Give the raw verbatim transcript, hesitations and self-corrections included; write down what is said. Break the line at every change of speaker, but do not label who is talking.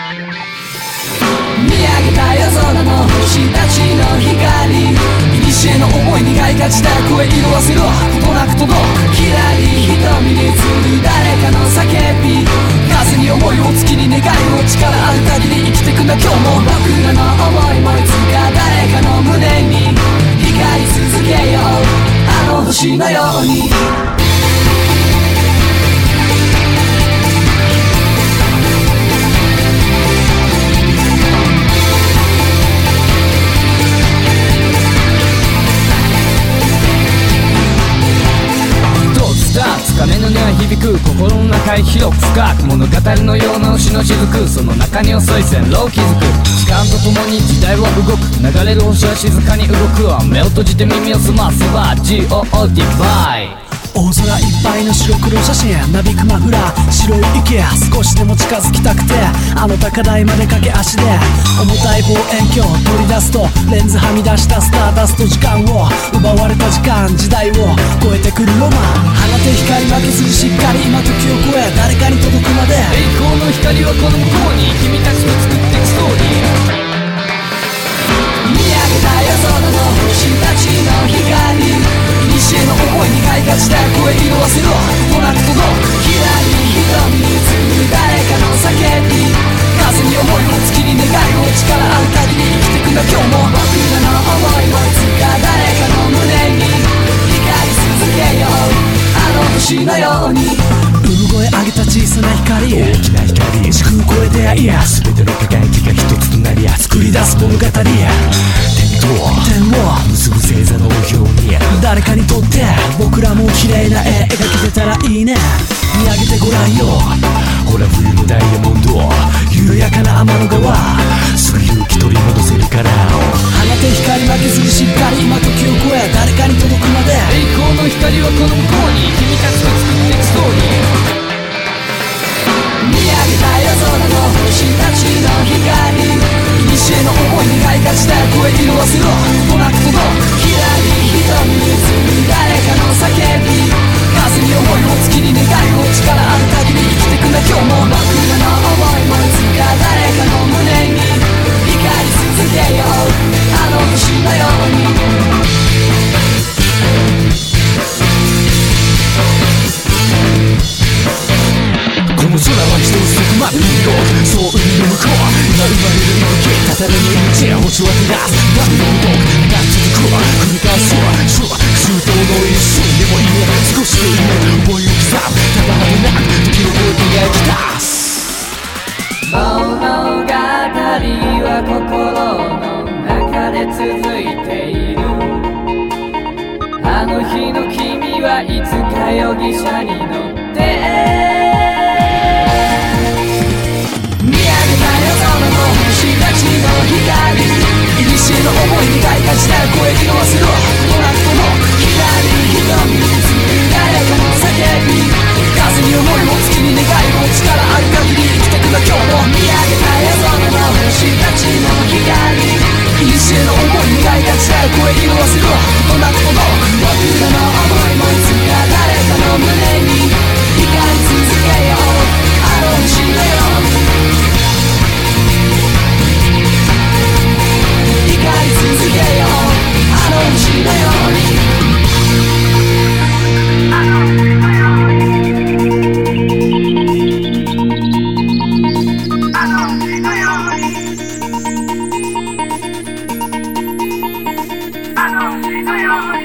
見上げた夜空の星たちの光、古の思いにがいがちだ声色あせろことなく届くひらり瞳に映る誰かの叫び、風に思いを月に願いを力ある限り生きてくんだ今日も。僕らの思いもいつか誰かの胸に光り続けようあの星のように。鐘の音は響く心の中へ広く深く物語のような星の雫、その中に遅い線路を築く。時間とともに時代は動く、流れる星は静かに動く。目を閉じて耳を澄ませば ジーオー ディバイ。大空いっぱいの白黒写真なびくマフラー白い池、少しでも近づきたくてあの高台まで駆け足で重たい望遠鏡取り出すとレンズはみ出したスターダスト、時間を奪われた時間時代を超えてくるロマン、放て光負けずにしっかり今時を超え誰かに届くまで。栄光の光はこの向こうに君たちと作っていくストーリー。見上げた夜空の星たちの光、古の思いにがいがちだ声色あせろことなく届くひらり瞳に映る誰かの叫び、風に思いを月に願いを力ある限り生きてくんだ今日も。僕らの思いもいつか誰かの胸に光り続けようあの星のように。産声上げた小さな光、大きな光時空を超えていや全ての輝きが一つとなり作り出す物語、点を結ぶ星座の表に誰かにとって僕らも綺麗な絵描けてたらいいね。見上げてごらんよほら冬のダイヤモンド緩やかな天の川、すぐ勇気取り戻せるから放て光負けずにしっかり今時を超え誰かに届くまで。栄光の光はこの向こうに君たちと作っていくストーリー。見上げた夜空の星たちの光、古の思いにがいがちだ声色あせろことなく届くひらり瞳に映る誰かの叫び、風に思いを月に願いを力ある限り生きてくんだ今日も。僕らの思いもいつか誰かの胸に光り続けようあの星のように。この空は一つそこまで広く、そう海の向こう今生まれる息吹たたらに命星を照らすバブルの動く長続く繰り返す空周到の一瞬でもいいね少しでいいね思いを刻むただ果てなく時を超えて描き出す物語は心の中で続いている。あの日の君はいつか容疑者に乗って星たちの光、古の思いにがいがちだ声色あせろことなく届くひらり瞳に映る誰かの叫び、風に思いを月に願いを力ある限り生きてくんだ今日も。見上げた夜空の星たちの光、古の思いにがいがちだ声色あせろことなく届く僕らの思いもいつか誰かの胸に光り続けようあの星のように。光り続けようあの星のように。あの星のようにあの星のようにあの星のように。